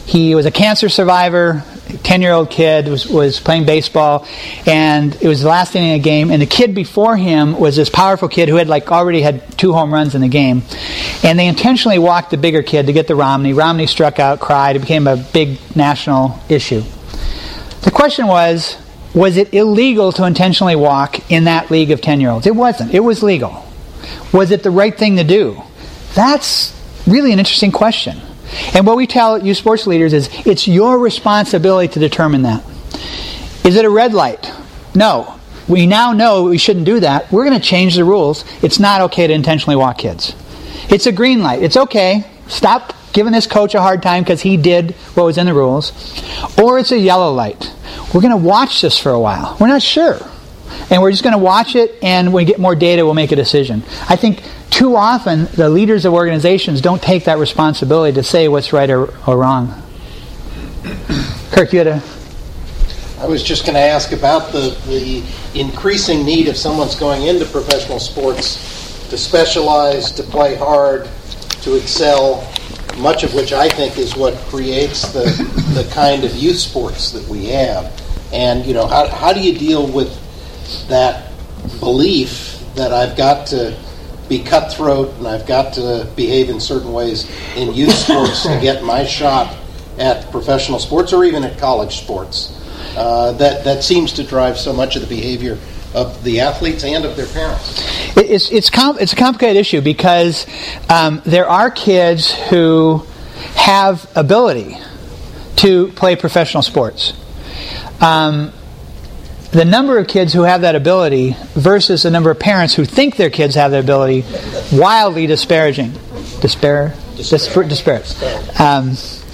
he was a cancer survivor, ten-year-old kid, was, was playing baseball, and it was the last inning of the game, and the kid before him was this powerful kid who had like already had two home runs in the game. And they intentionally walked the bigger kid to get the Romney. Romney struck out, cried. It became a big national issue. The question was, was it illegal to intentionally walk in that league of ten-year-olds? It wasn't. It was legal. Was it the right thing to do? That's really an interesting question. And what we tell you sports leaders is it's your responsibility to determine that. Is it a red light? No. We now know we shouldn't do that. We're going to change the rules. It's not okay to intentionally walk kids. It's a green light. It's okay. Stop giving this coach a hard time because he did what was in the rules. Or it's a yellow light. We're going to watch this for a while. We're not sure. And we're just going to watch it, and when we get more data, we'll make a decision. I think too often the leaders of organizations don't take that responsibility to say what's right or, or wrong. Kirk, you had a... I was just going to ask about the, the increasing need if someone's going into professional sports to specialize, to play hard, to excel, much of which I think is what creates the, the kind of youth sports that we have. And, you know, how, how do you deal with that belief that I've got to be cutthroat and I've got to behave in certain ways in youth sports to get my shot at professional sports or even at college sports? Uh, that, that seems to drive so much of the behavior of the athletes and of their parents. It's it's com- it's a complicated issue because um, there are kids who have ability to play professional sports. Um, the number of kids who have that ability versus the number of parents who think their kids have that ability, wildly disparaging. Despair? Despair. Despair. Um,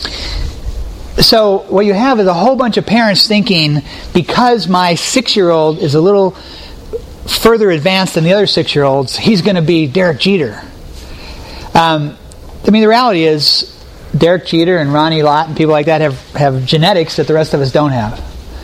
so what you have is a whole bunch of parents thinking, because my six-year-old is a little further advanced than the other six-year-olds, he's going to be Derek Jeter. Um, I mean, the reality is Derek Jeter and Ronnie Lott and people like that have, have genetics that the rest of us don't have.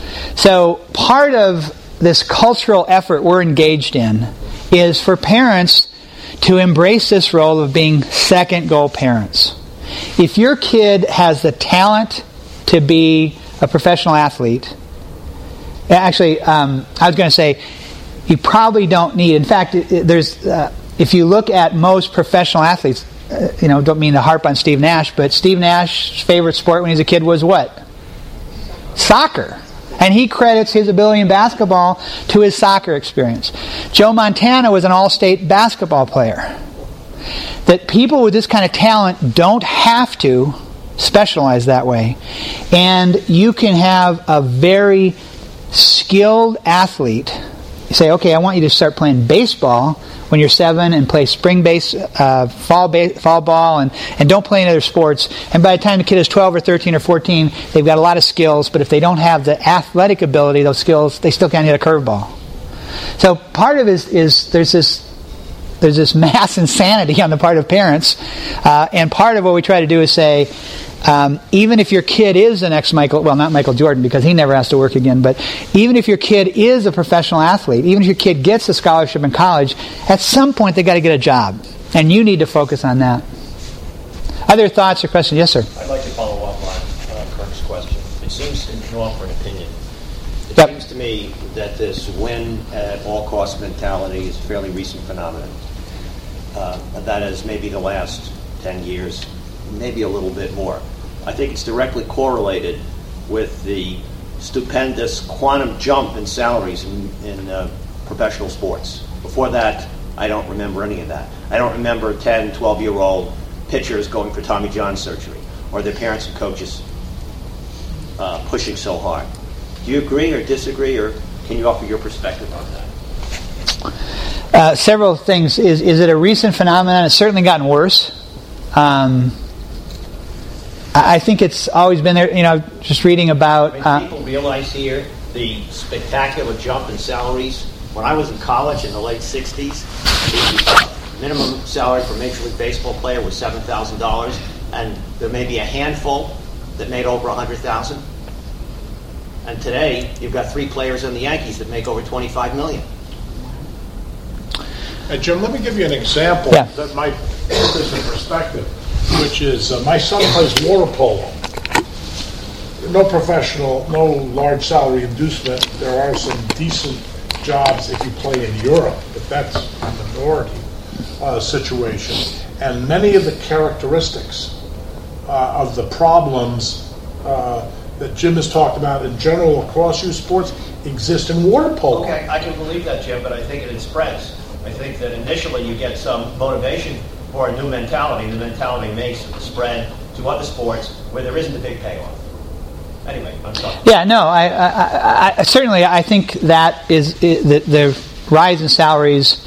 So part of this cultural effort we're engaged in is for parents to embrace this role of being second goal parents. If your kid has the talent to be a professional athlete, actually, um, I was going to say, you probably don't need, in fact, there's uh, if you look at most professional athletes, uh, you know, don't mean to harp on Steve Nash, but Steve Nash's favorite sport when he was a kid was what? Soccer. And he credits his ability in basketball to his soccer experience. Joe Montana was an all-state basketball player. That people with this kind of talent don't have to specialize that way. And you can have a very skilled athlete. You say, okay, I want you to start playing baseball when you're seven and play spring base, uh, fall ba- fall ball, and, and don't play any other sports. And by the time the kid is twelve or thirteen or fourteen, they've got a lot of skills, but if they don't have the athletic ability, those skills, they still can't hit a curveball. So part of it is, is there's this there's this mass insanity on the part of parents, uh, and part of what we try to do is say, Um, even if your kid is the next Michael, well, not Michael Jordan because he never has to work again, but even if your kid is a professional athlete, even if your kid gets a scholarship in college, at some point they got to get a job, and you need to focus on that. Other thoughts or questions? Yes, sir. I'd like to follow up on uh, Kirk's question. It seems to you offer an opinion. It yep. seems to me that this win at all cost mentality is a fairly recent phenomenon. Uh, that is maybe the last ten years. Maybe a little bit more. I think it's directly correlated with the stupendous quantum jump in salaries in, in uh, professional sports. Before that, I don't remember any of that. I don't remember ten, twelve-year-old pitchers going for Tommy John surgery or their parents and coaches uh, pushing so hard. Do you agree or disagree, or can you offer your perspective on that? Uh, several things. Is, is it a recent phenomenon? It's certainly gotten worse. Um, I think it's always been there. You know, just reading about. I mean, people realize here the spectacular jump in salaries. When I was in college in the late sixties, the minimum salary for a Major League Baseball player was seven thousand dollars, and there may be a handful that made over one hundred thousand dollars. And today, you've got three players in the Yankees that make over twenty-five million dollars. Hey, Jim, let me give you an example yeah. that might put this in perspective, which is uh, my son plays water polo. no professional, no large salary inducement. There are some decent jobs if you play in Europe, but that's a minority uh, situation. And many of the characteristics uh, of the problems uh, that Jim has talked about in general across youth sports exist in water polo. Okay, I can believe that, Jim, but I think it spreads. I think that initially you get some motivation for a new mentality. The mentality makes it spread to other sports where there isn't a big payoff. Anyway, I'm sorry. Yeah, no, I, I, I certainly I think that is, is the, the rise in salaries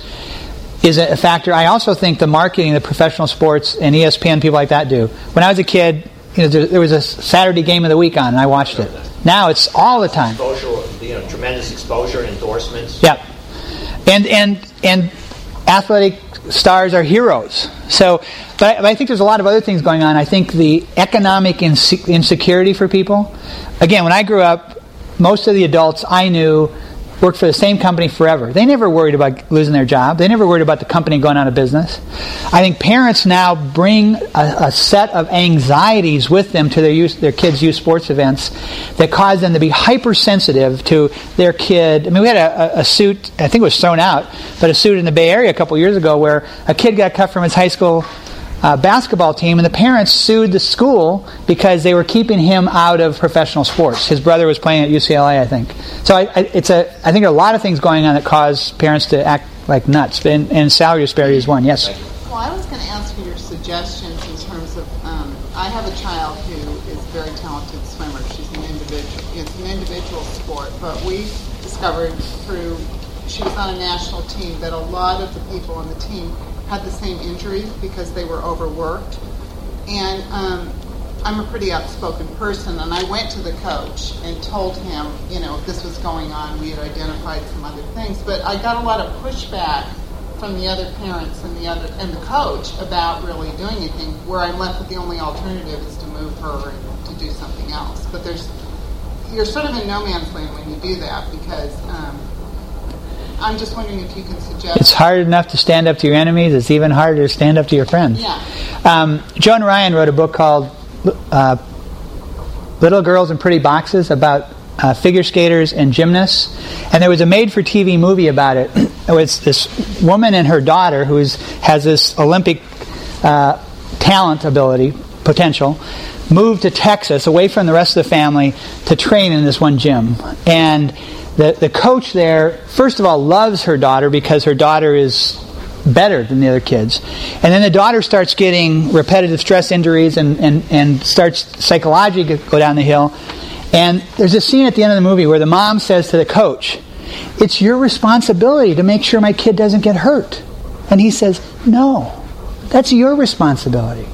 is a factor. I also think the marketing, the professional sports, and E S P N, people like that do. When I was a kid, you know, there, there was a Saturday game of the week on, and I watched it. Now it's all the time. Exposure, you know, tremendous exposure, endorsements. Yeah, and and and athletic stars are heroes. So, but I, but I think there's a lot of other things going on. I think the economic inse- insecurity for people. Again, when I grew up, most of the adults I knew worked for the same company forever. They never worried about losing their job. They never worried about the company going out of business. I think parents now bring a, a set of anxieties with them to their youth, their kids' youth sports events that cause them to be hypersensitive to their kid. I mean, we had a, a, a suit, I think it was thrown out, but a suit in the Bay Area a couple years ago where a kid got cut from his high school Uh, basketball team, and the parents sued the school because they were keeping him out of professional sports. His brother was playing at U C L A, I think. So I, I, it's a, I think there are a lot of things going on that cause parents to act like nuts, and, and salary disparity is one. Yes? Well, I was going to ask for your suggestions in terms of, um, I have a child who is a very talented swimmer. She's an individual. It's an individual sport, but we discovered through, she was on a national team, that a lot of the people on the team had the same injuries because they were overworked. And um, I'm a pretty outspoken person, and I went to the coach and told him, you know, this was going on. We had identified some other things, but I got a lot of pushback from the other parents and the other and the coach about really doing anything. Where I'm left with the only alternative is to move her and to do something else. But there's, you're sort of in no man's land when you do that because. Um, I'm just wondering if you can suggest... It's hard enough to stand up to your enemies. It's even harder to stand up to your friends. Yeah. Um, Joan Ryan wrote a book called uh, Little Girls in Pretty Boxes about uh, figure skaters and gymnasts. And there was a made-for-T V movie about it. It was this woman and her daughter who is, has this Olympic uh, talent ability, potential, moved to Texas away from the rest of the family to train in this one gym. And The the coach there, first of all, loves her daughter because her daughter is better than the other kids. And then the daughter starts getting repetitive stress injuries and, and, and starts psychologically to go down the hill. And there's a scene at the end of the movie where the mom says to the coach, "It's your responsibility to make sure my kid doesn't get hurt." And he says, "No, that's your responsibility."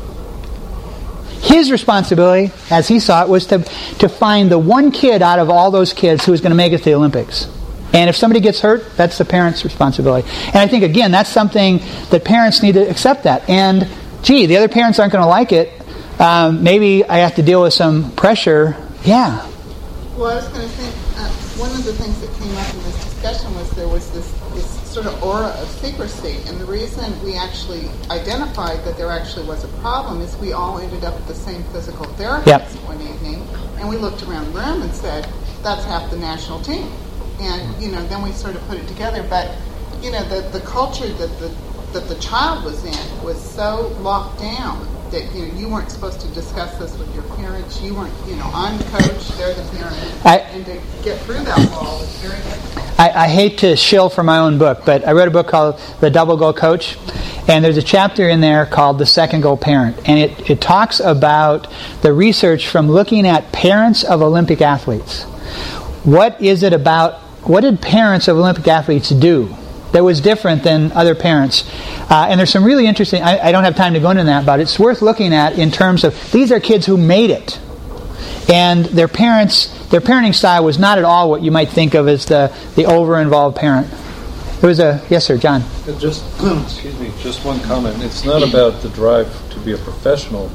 His responsibility, as he saw it, was to, to find the one kid out of all those kids who was going to make it to the Olympics. And if somebody gets hurt, that's the parent's responsibility. And I think, again, that's something that parents need to accept that. And, gee, the other parents aren't going to like it. Um, maybe I have to deal with some pressure. Yeah. Well, I was going to say, uh, one of the things that came up in this discussion was there was this, this sort of aura of secrecy. And the reason we actually identified that there actually was a problem is we all ended up at the same physical therapist yep. one evening, and we looked around the room and said, that's half the national team. And, you know, then we sort of put it together. But, you know, the, the culture that the, that the child was in was so locked down that, you know, you weren't supposed to discuss this with your parents. You weren't, you know, I'm the coach, they're the parent. I, and to get through that wall was very difficult. I, I hate to shill from my own book, but I wrote a book called The Double Goal Coach, and there's a chapter in there called The Second Goal Parent, and it, it talks about the research from looking at parents of Olympic athletes. What is it about, what did parents of Olympic athletes do that was different than other parents? Uh, and there's some really interesting, I, I don't have time to go into that, but it's worth looking at in terms of, these are kids who made it. And their parents, their parenting style was not at all what you might think of as the, the over-involved parent. There was a, yes sir, John. Just, excuse me, just one comment. It's not about the drive to be a professional.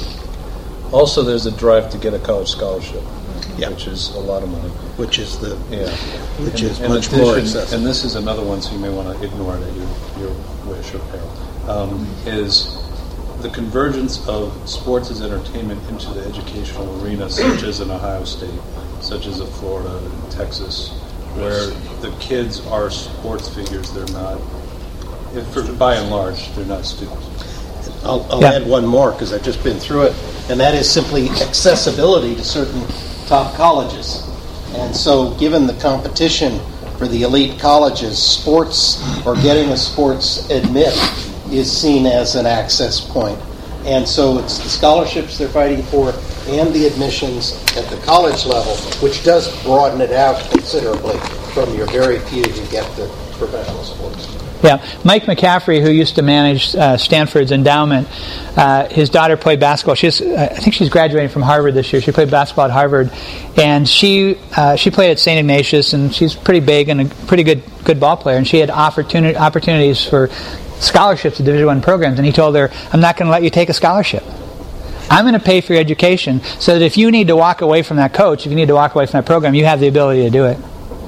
Also, there's a drive to get a college scholarship, yeah. which is a lot of money. Which is the, yeah, which and, is and much addition, more accessible. And this is another one, so you may want to ignore it at your, your wish or peril. Um, is the convergence of sports as entertainment into the educational arena, such as in Ohio State, such as in Florida and Texas, where the kids are sports figures. They're not, if for, by and large, they're not students. I'll, I'll Yeah. add one more because I've just been through it, and that is simply accessibility to certain top colleges. And so, given the competition for the elite colleges, sports or getting a sports admit is seen as an access point. And so it's the scholarships they're fighting for and the admissions at the college level, which does broaden it out considerably from your very few who get the professional sports. Yeah, Mike McCaffrey, who used to manage uh, Stanford's endowment, uh, his daughter played basketball. She's, uh, I think she's graduating from Harvard this year. She played basketball at Harvard, and she uh, she played at Saint Ignatius, and she's pretty big and a pretty good good ball player. And she had opportunity opportunities for scholarships to Division One programs. And he told her, "I'm not going to let you take a scholarship. I'm going to pay for your education, so that if you need to walk away from that coach, if you need to walk away from that program, you have the ability to do it."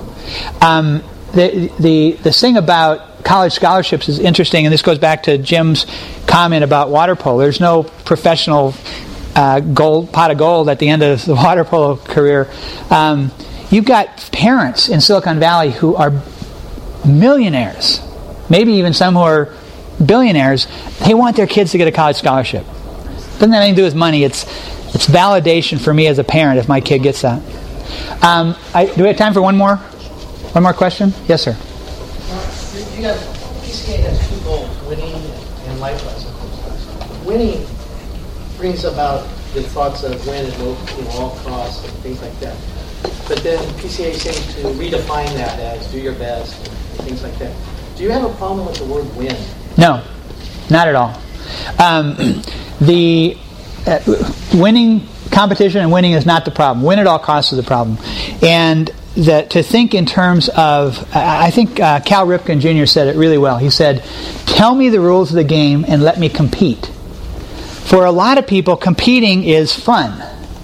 Um, the the the thing about college scholarships is interesting, and this goes back to Jim's comment about water polo. There's no professional uh, gold pot of gold at the end of the water polo career. Um, you've got parents in Silicon Valley who are millionaires, maybe even some who are billionaires. They want their kids to get a college scholarship. Doesn't have anything to do with money. It's it's validation for me as a parent if my kid gets that. Um, I, do we have time for one more? One more question? Yes, sir. You have, P C A has two goals, winning and life lessons. Winning brings about the thoughts of win at no, you know, all costs and things like that. But then P C A seems to redefine that as do your best and, and things like that. Do you have a problem with the word win? No, not at all. Um, the uh, winning competition and winning is not the problem. Win at all costs is the problem. And that to think in terms of, I think uh, Cal Ripken Junior said it really well. He said, "Tell me the rules of the game and let me compete." For a lot of people, competing is fun.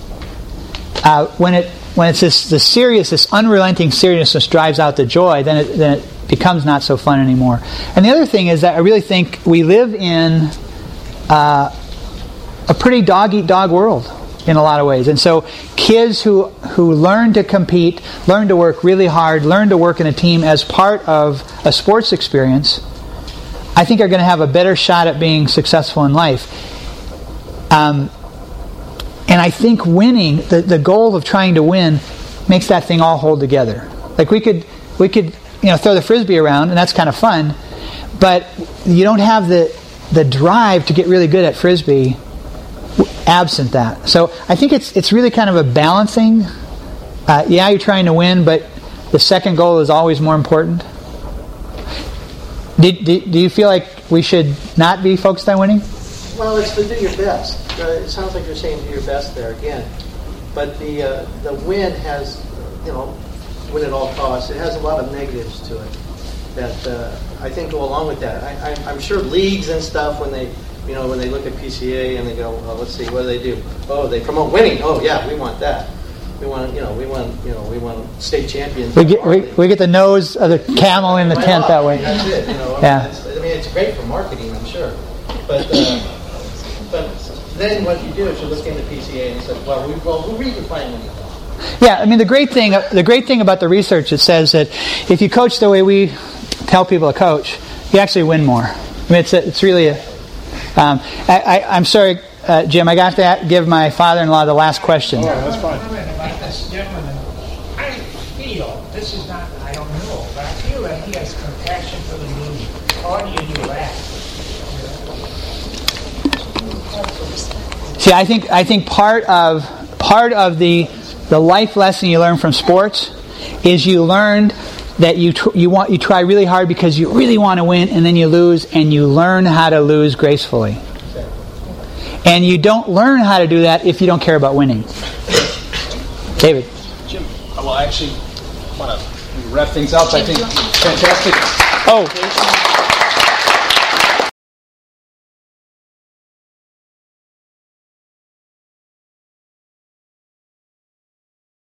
Uh, when it when it's this the serious, this unrelenting seriousness drives out the joy, then it, then it becomes not so fun anymore. And the other thing is that I really think we live in uh, a pretty dog-eat-dog world in a lot of ways. And so kids who who learn to compete, learn to work really hard, learn to work in a team as part of a sports experience, I think are going to have a better shot at being successful in life. Um, and I think winning, the, the goal of trying to win, makes that thing all hold together. Like we could we could you know throw the frisbee around, and that's kind of fun, but you don't have the the drive to get really good at frisbee absent that. So I think it's it's really kind of a balancing. Uh, yeah, you're trying to win, but the second goal is always more important. Do, do, do you feel like we should not be focused on winning? Well, it's to do your best. Uh, it sounds like you're saying do your best there again. But the uh, the win has, you know, win at all costs. It has a lot of negatives to it that uh, I think go along with that. I, I, I'm sure leagues and stuff, when they you know, when they look at P C A and they go, well, let's see, what do they do? Oh, they promote winning. Oh, yeah, we want that. We want, you know, we want, you know, we want state champions. We get we, we get the nose of the camel in the Why tent not? that way. That's it. You know, Yeah. it's, I mean, it's great for marketing, I'm sure. But uh, but then what you do is you look into P C A and you say, well, we well we redefine winning. Yeah, I mean the great thing the great thing about the research, it says that if you coach the way we tell people to coach, you actually win more. I mean, it's a, it's really a Um, I, I, I'm sorry, uh, Jim, I got to give my father-in-law the last question. Oh, that's fine. About this gentleman, I feel, this is not, I don't know, but I feel that he has compassion for the needy. How do you do that? See, I think I think part of part of the the life lesson you learn from sports is you learned that you tr- you want you try really hard because you really want to win, and then you lose, and you learn how to lose gracefully. And you don't learn how to do that if you don't care about winning. David. Jim, well, I actually want to wrap things up. I think fantastic. Oh.